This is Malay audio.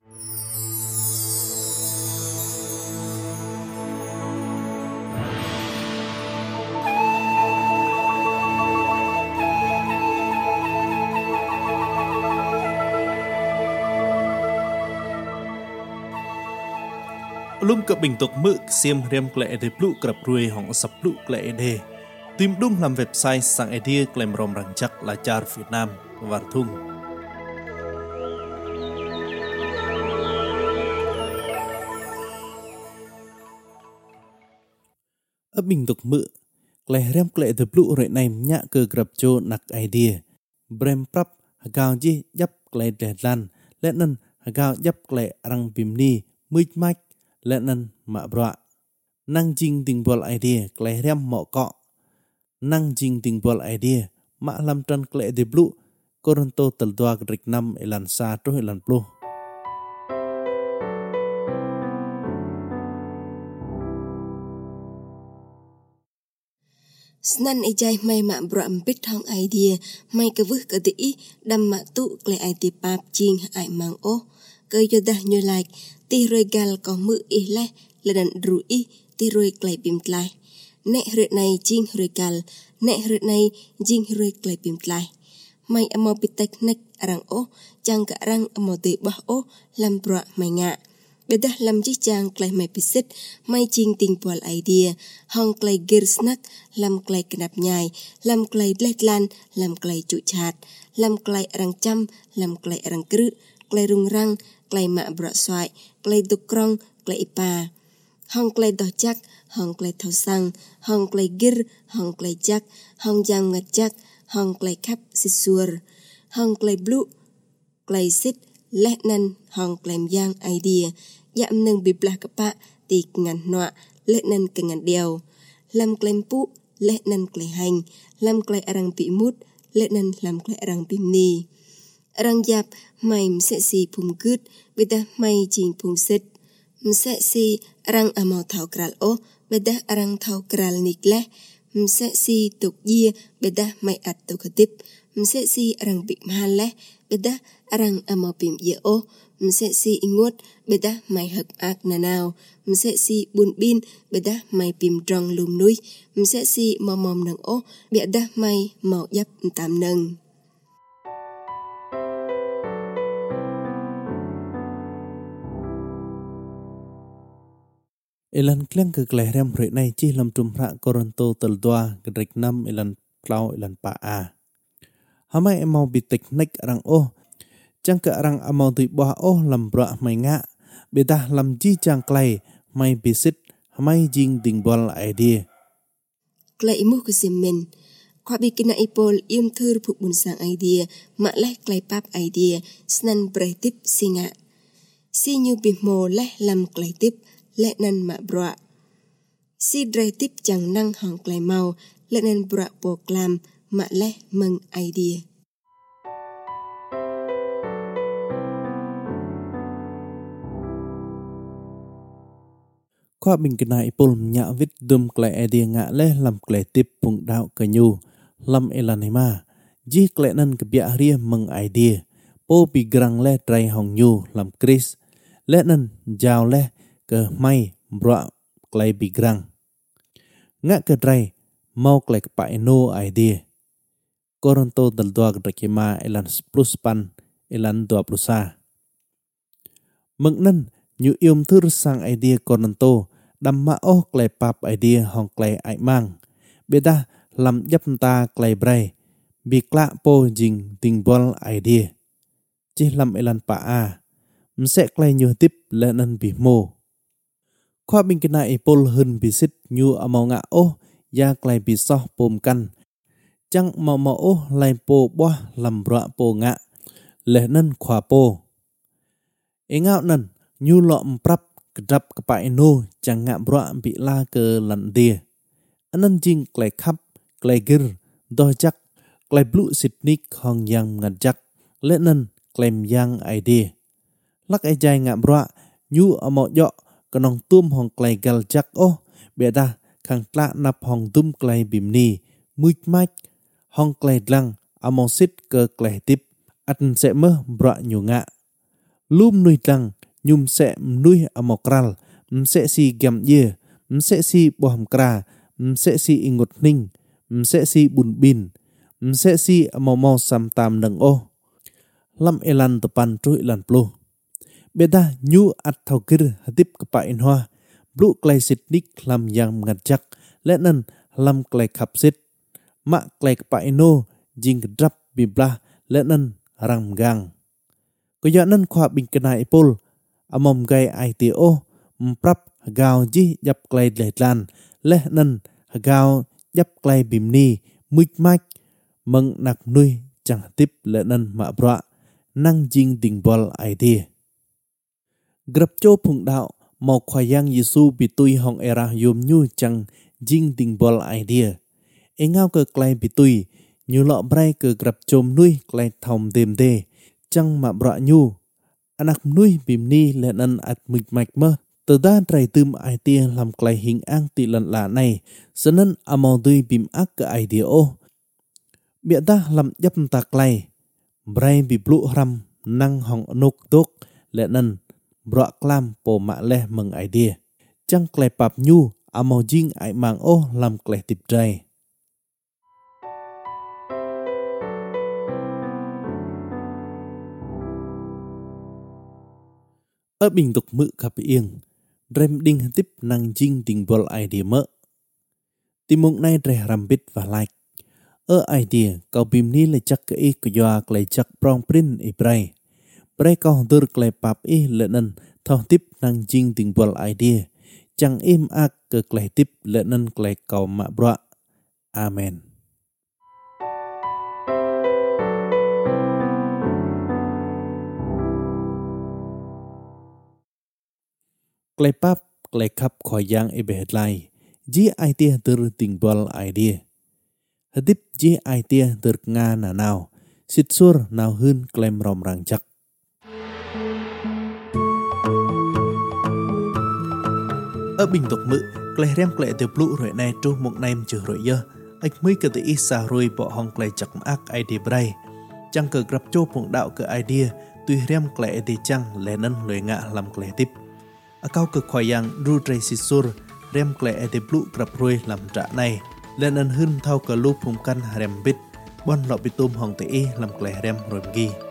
Lum cập bình tục mự xiêm riêng lệ để lụ cập ruồi hỏng sập lụ lệ đề tìm đúng làm website sang idea claim rom răng chắc là char Việt Nam và thung ở bình tục mự lệ riêng lệ để lụ rồi này nhã cơ cập cho nặc idea brem prap hagao ji dấp lệ để lan lệ nân hagao dấp lệ răng bìm ni mít mạch lệ nân mạ bọa năng jing tình bol idea lệ riêng mọ cọ năng jing ting bol idea mak lam tran klek de blu koronto tel dua gedrik 6 elan 190. Snan ejai mai mak bro ambit hong idea mai ke vuh ke ti dam mak tu klek idea pap jing ai mang o ke yodah nyu like ti regal ko mu le ledan dru ti roi klek bim tlai nek hret này jing regal nek hret này jing roi klek bim tlai mai amo pitek nek arang o jang ka arang amo te bah o lam bro mai nga bedah lam ji jang klek mai pisit mai jing ting pol idea hong klek gir snack lam klek knap nhai lam klek letlan lam klek chu chat lam klek arang cham lam klek arang kru klek rung rang klek mak bro swai klek dukrong klek ipa hong klek doh jak hong klek thau sang hong klek gir hong klek jak hong jang ngat jak hong klek khap sisur hong klek blu klek sit leh nan hong klek yang idea yam nang biblah kapa ti ngan noa leh nan kengan deo lam klek pu leh nan klek hành lam klek arang pi mut leh nan lam klek arang pim ni arang yap mai sẽ si phum gut beta mai jing phum sit sẽ si arang amau thau kral o beta arang thau kral nikleh sẽ si tuk ye beta mai at tuk tip sẽ si arang big mahal leh beta arang amau pim ye o sẽ si ingot beta mai hak ak nanao sẽ si bun bin beta mai pim drong lum nui sẽ si momom nang o beta mai mau yap tam nang elan kleng ke kleh rem hret này chi lam tum ra koronto tel dua gedrik 6 elan plau elan pa a hamai emau bitek nek arang o chang ke arang amau tu bah o lam bra mai nga beta lam ji chang klei mai bisit hamai jing ding bol idea klei mu ku simen kwa bikina ipol im thur phuk bun sang idea mak leh klei pap idea snan pretip singa si nyu bimo leh lam klei tip leh nan mak bra si dre tip chang nang hong klei mau leh nan bra po klam mak leh meng idea kwa bình kena ipol nya vit dum klei idea nga leh lam klei tip pung dau kanyu lam elanima ji klei nan kebia ria meng idea po pi grang leh drai hong nyu lam kris leh nan jaw leh ke mai bra klei pi grang nga ke drai mau klei pa eno idea koronto dal dua gedrakima elan 10 pan elan 20 sa meng nan nyu yum thur sang idea koronto dam ma oh klei pap idea hong klei ai mang beta lam yap ta klei brai bi kla po jing ting bol idea chi lam elan pa a mse klei nyu tip le nan bi mo kwa bing kena ipol hun bisit nyu amau nga oh ya klei bi soh pom kan chang ma oh lai po boh lam bra po nga le nan khwa po engau nan nyu lo mprap kedap kepa eno chang nga bra bi la ke lan dia anan jing klei khap klei gir do jak klei blu sitnik hong yang ngajak le nan klem yang idea lak ai jai nga bra nyu amau yo kanong tum hong klei gal jak oh beda khang tla nap hong tum klei bim ni muich mach hong klei dlang amau sit ke klei tip at se meh bra nyu nga lum nui dlang nhum sẽ nuôi amokral sẽ si gam ye sẽ si boham kra sẽ si ingot ning sẽ si bun bin sẽ si amomo sam tam nang o lam elan tepan trui lan plu beda nyu at thokir hatip kepa inhwa blu klai sitnik lam yang ngajak lenan lam klai khapsit ma klai kepa ino jing drap biblah lenan rang gang koyanan khwa bing kenai pol amom gai ITO mprap hagao ji yap klai letlan lenan hagao yap klai bimni muik mak meng nak nui chang tip lenan ma bra nang jing ding bol idea grab cho phung đạo mau khoyang Yesu bitui hong era yom nyu chang jing ding bol idea engao ke klai bitui nyu lo brai ke grab chom nui klai thom dem de chang ma bra nyu anak nui bimni lenan at muik mak mơ từ đa trai tươm idea làm klai hình ang ti lần lạ này senen amau dui bim ak ke idea o bia ta làm yap ta klai brai bi blu ram nang hong nok dok lenan bra klam po ma le meng idea chang klai pap nyu amau jing ai mang o làm klai tip drai ở bình tục mự khắp yên rem ding tip nang jing ding bol idea mơ timung nay re rambit và like ở idea kau bim ni le chak ke ko ya klai chak prong prin i brai brai kau dur klai pap i lenan thong tip nang jing ding bol idea chang im ak ke klai tip lenan klai kau ma bra amen klai pap klai khap khoyang i behlai ji idea dur ding bol idea hadip ji idea dur nga na nào sit sur nào hơn klem rom rang chak ở bình tục mự klei rem klei từ blu rồi này tru một nem chữ rồi giờ ách mới cái tự isa rồi bỏ hong klei chak ác idea bray chăng cờ grab cho phụng đạo cái idea tuy rem klei thì chăng lẽ nân lời ngạ làm klei tiếp ở cao cực khoyang ru tray sisur rem klei thì blu grab rồi làm trả này lẽ nân hơn thao cờ lu phụng căn rem bit bon lọ bitum hong tự làm klei rem rồi gi